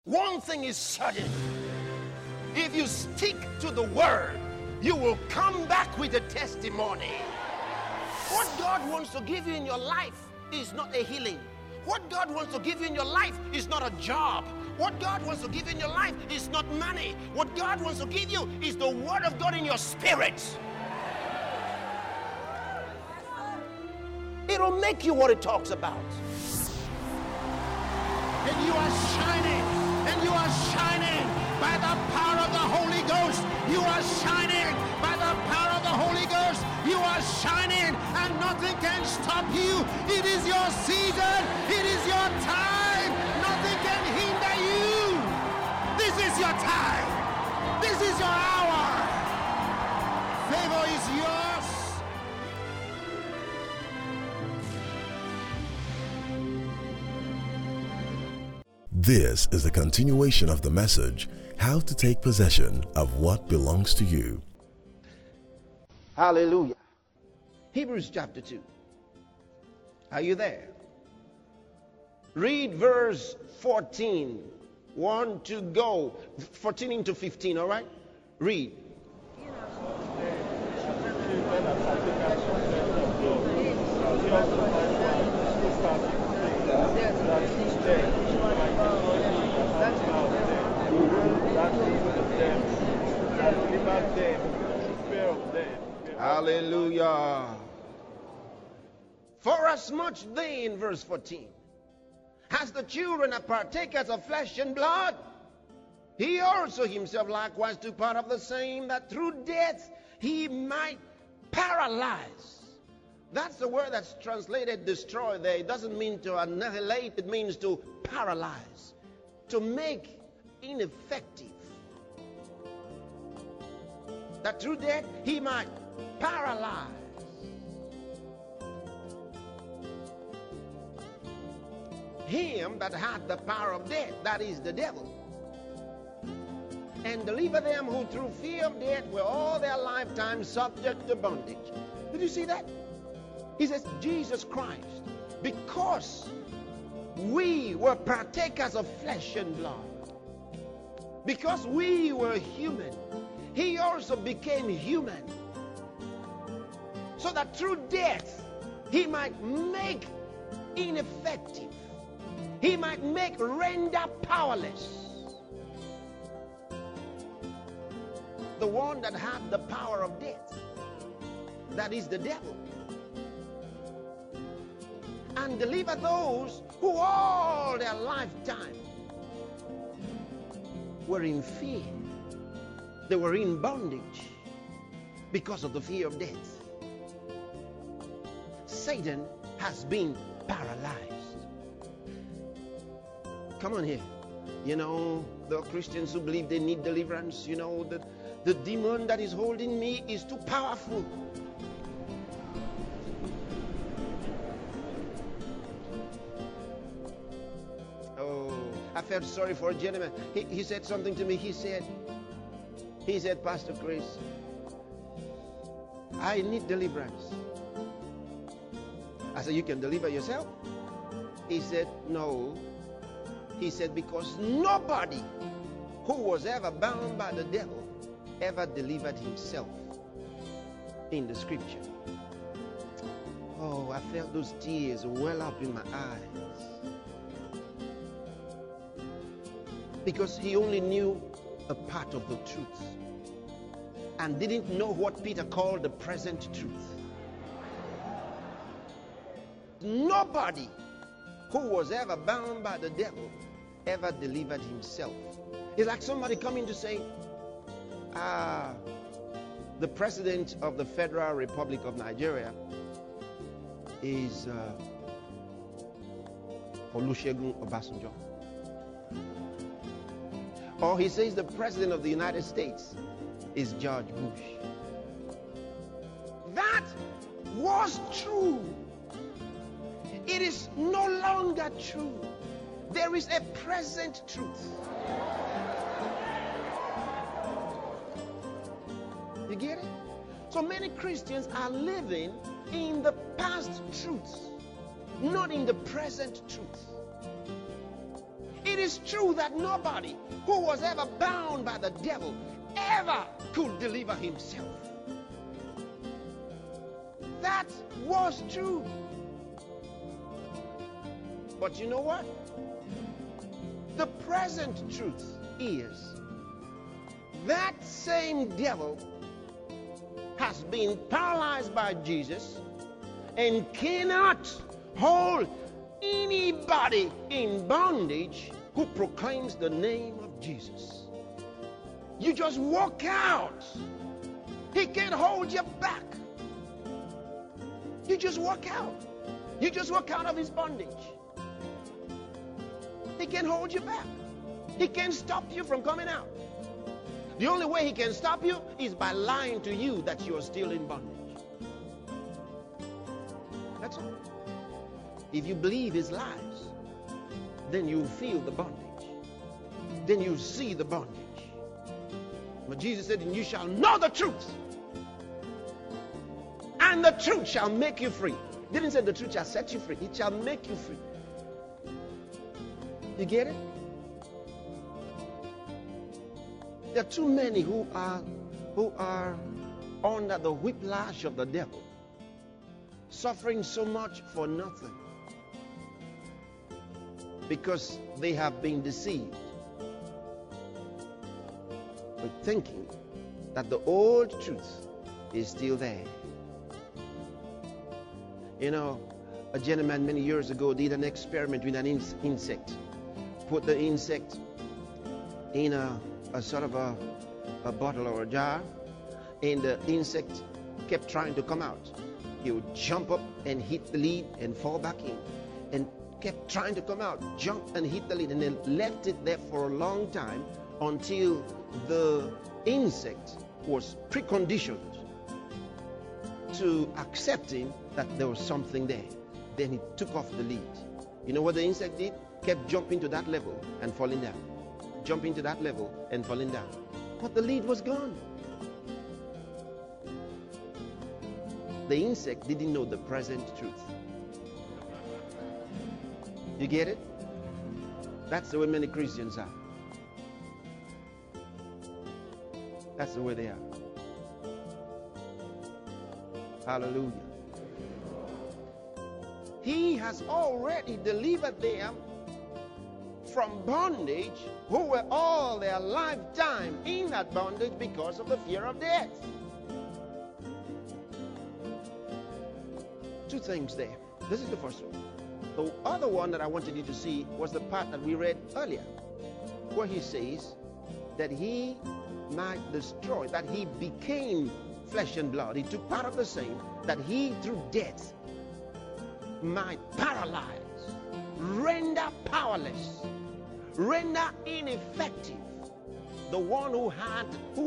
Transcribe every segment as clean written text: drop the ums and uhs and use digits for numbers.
One thing is certain. If you stick to the word, you will come back with a testimony. What God wants to give you in your life is not a healing. What God wants to give you in your life is not a job. What God wants to give you in your life is not money. What God wants to give you is the word of God in your spirit. It'll make you what it talks about. And you are shining. And you are shining by the power of the Holy Ghost. You are shining by the power of the Holy Ghost. You are shining and nothing can stop you. It is your season. It is your time. Nothing can hinder you. This is your time. This is your hour. Favor is yours. This is a continuation of the message, How to Take Possession of What Belongs to You. Hallelujah. Hebrews chapter 2. Are you there? Read verse 14. 1 to go. 14 into 15, all right? Read. Hallelujah. For as much then, verse 14, as the children are partakers of flesh and blood, he also himself likewise took part of the same, that through death he might paralyze. That's the word that's translated destroy there. It doesn't mean to annihilate, it means to paralyze, to make ineffective. That through death he might paralyze him that had the power of death, that is the devil, and deliver them who through fear of death were all their lifetime subject to bondage. Did you see that? He says Jesus Christ, because we were partakers of flesh and blood, because we were human, he also became human, so that through death he might make ineffective, he might make render powerless the one that had the power of death, that is the devil, and deliver those who all their lifetime were in fear. They were in bondage because of the fear of death. Satan has been paralyzed. Come on here. You know, the Christians who believe they need deliverance, you know, the demon that is holding me is too powerful. Oh, I felt sorry for a gentleman. He said something to me. He said, Pastor Chris, I need deliverance. I said, you can deliver yourself? He said, no. He said, because nobody who was ever bound by the devil ever delivered himself in the scripture. Oh, I felt those tears well up in my eyes. Because he only knew a part of the truth and didn't know what Peter called the present truth. Nobody who was ever bound by the devil ever delivered himself. It's like somebody coming to say, the president of the Federal Republic of Nigeria is Olusegun Obasanjo. Or he says the president of the United States is George Bush. That was true. It is no longer true. There is a present truth. You get it? So many Christians are living in the past truth, not in the present truth. It It is true that nobody who was ever bound by the devil ever could deliver himself. That was true. But you know what? The present truth is that same devil has been paralyzed by Jesus and cannot hold anybody in bondage who proclaims the name of Jesus. You just walk out. He can't hold you back. You just walk out. You just walk out of his bondage. He can't hold you back. He can't stop you from coming out. The only way he can stop you is by lying to you that you are still in bondage. That's all. If you believe his lies, then you feel the bondage. Then you see the bondage. But Jesus said, and you shall know the truth, and the truth shall make you free. Didn't say the truth shall set you free. It shall make you free. You get it? There are too many who are under the whiplash of the devil, suffering so much for nothing, because they have been deceived with thinking that the old truth is still there. You know, a gentleman many years ago did an experiment with an insect. Put the insect in a sort of a bottle or a jar, and the insect kept trying to come out. He would jump up and hit the lid and fall back in, and kept trying to come out, jump and hit the lid, and then left it there for a long time until the insect was preconditioned to accepting that there was something there. Then he took off the lid. You know what the insect did? Kept jumping to that level and falling down. Jumping to that level and falling down. But the lid was gone. The insect didn't know the present truth. You get it? That's the way many Christians are. That's the way they are. Hallelujah. He has already delivered them from bondage, who were all their lifetime in that bondage because of the fear of death. Two things there. This is the first one. The other one that I wanted you to see was the part that we read earlier, where he says that he might destroy, that he became flesh and blood. He took part of the same, that he through death might paralyze, render powerless, render ineffective the one who had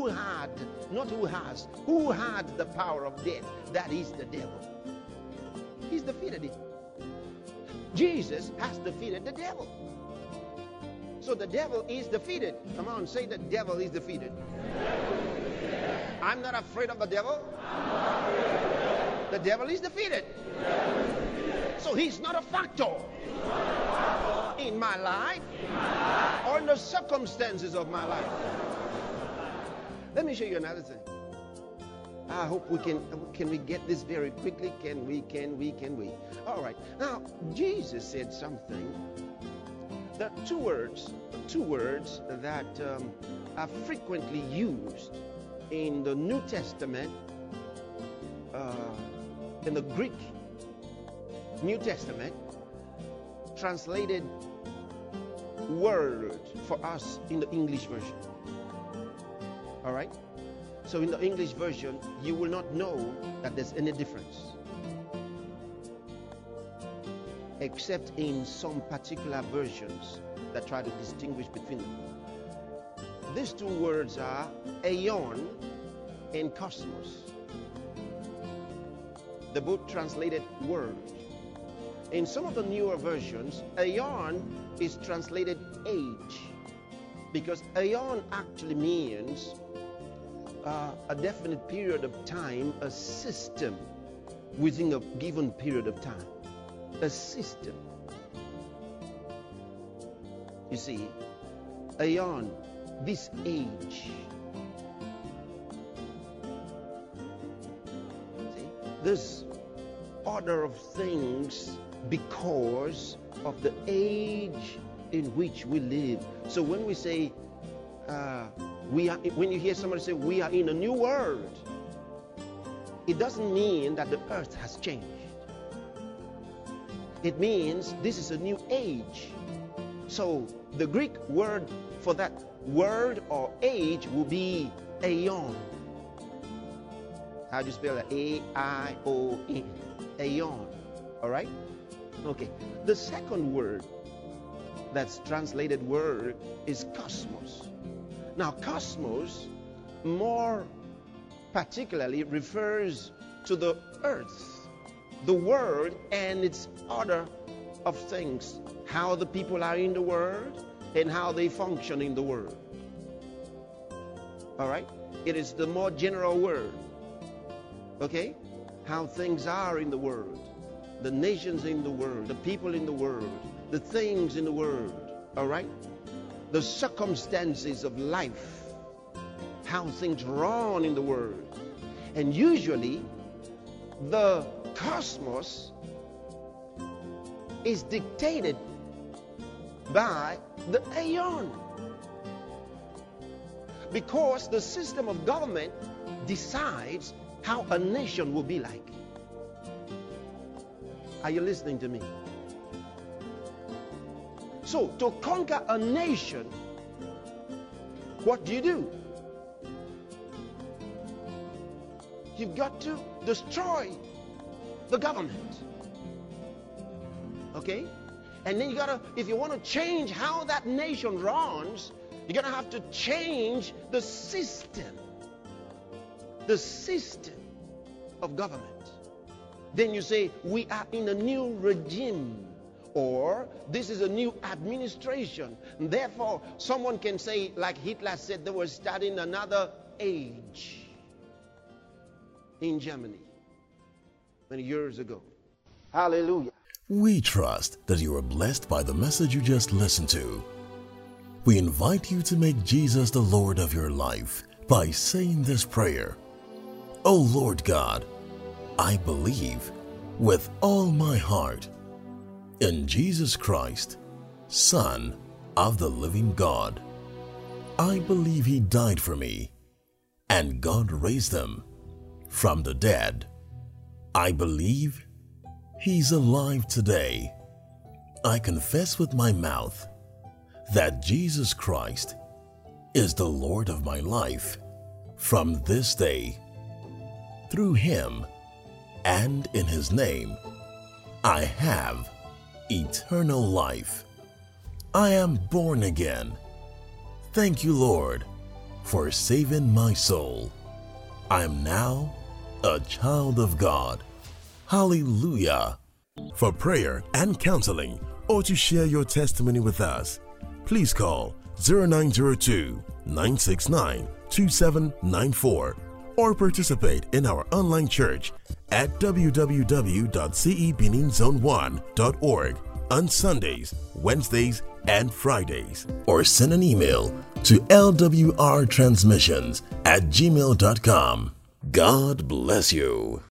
the power of death. That is the devil. He's defeated it. Jesus has defeated the devil. So the devil is defeated. Come on, say the devil is defeated. I'm not afraid of the devil. The devil is defeated. So he's not a factor in my life or in the circumstances of my life. Let me show you another thing. I hope we can we get this very quickly? Can we? All right. Now, Jesus said something. There are two words that are frequently used in the New Testament, in the Greek New Testament, translated word for us in the English version. All right? So in the English version, you will not know that there's any difference, except in some particular versions that try to distinguish between them. These two words are aeon and cosmos. The both translated word. In some of the newer versions, aeon is translated age, because aeon actually means a definite period of time, a system within a given period of time. A system. You see, aeon, this age. See, this order of things because of the age in which we live. So when we say when you hear somebody say we are in a new world, it doesn't mean that the earth has changed. It means this is a new age. So the Greek word for that word or age will be aeon. How do you spell that? A-I-O-N. Aeon. All right? Okay. The second word that's translated word is cosmos. Now, cosmos more particularly refers to the earth, the world, and its order of things, how the people are in the world and how they function in the world. All right? It is the more general word. Okay? How things are in the world, the nations in the world, the people in the world, the things in the world. All right? The circumstances of life, how things run in the world. And usually the cosmos is dictated by the aeon, because the system of government decides how a nation will be like. Are you listening to me? So to conquer a nation, what do? You've got to destroy the government. Okay? And then you gotta, if you want to change how that nation runs, you're gonna have to change the system of government. Then you say, we are in a new regime, or this is a new administration. And therefore, someone can say, like Hitler said, they were starting another age in Germany many years ago. Hallelujah. We trust that you are blessed by the message you just listened to. We invite you to make Jesus the Lord of your life by saying this prayer. O Lord God, I believe with all my heart in Jesus Christ, Son of the living God. I believe He died for me and God raised Him from the dead. I believe He's alive today. I confess with my mouth that Jesus Christ is the Lord of my life from this day. Through Him and in His name, I have eternal life. I am born again. Thank you, Lord, for saving my soul. I am now a child of God. Hallelujah. For prayer and counseling, or to share your testimony with us, please call 0902-969-2794 or participate in our online church at www.cebeninzone1.org on Sundays, Wednesdays, and Fridays, or send an email to lwrtransmissions@gmail.com. God bless you.